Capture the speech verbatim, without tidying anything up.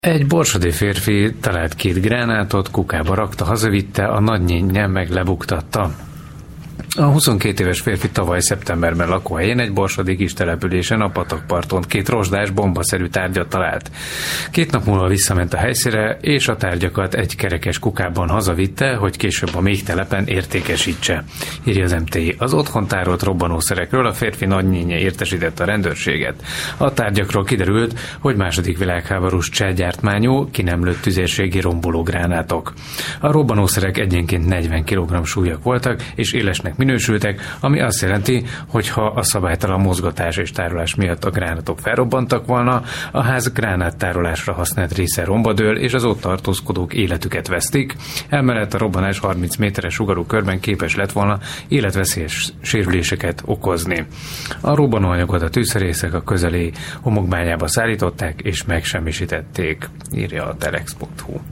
Egy borsodi férfi talált két gránátot, kukába rakta, hazavitte, a nagynénye meg lebuktatta. A huszonkét éves férfi tavaly szeptemberben lakóhelyén egy borsodi kis településen a patakparton két rozsdás, bombaszerű tárgyat talált. Két nap múlva visszament a helyszínre, és a tárgyakat egy kerekes kukában hazavitte, hogy később a még telepen értékesítse, írja az em té i. Az otthon tárolt robbanószerekről a férfi nagynénye értesítette a rendőrséget. A tárgyakról kiderült, hogy második világháborús cselgyártmányú, ki nem lőtt tüzérségi romboló gránátok. A robbanószerek egyenként negyven kilogramm súlyak voltak, és élesnek minősültek, ami azt jelenti, hogy ha a szabálytalan mozgatás és tárolás miatt a gránátok felrobbantak volna, a ház gránáttárolásra használt része romba dől, és az ott tartózkodók életüket vesztik. Emellett a robbanás harminc méteres sugarú körben képes lett volna életveszélyes sérüléseket okozni. A robbanóanyagot a tűzszerészek a közeli homokbányába szállították és megsemmisítették, írja a telex pont hu.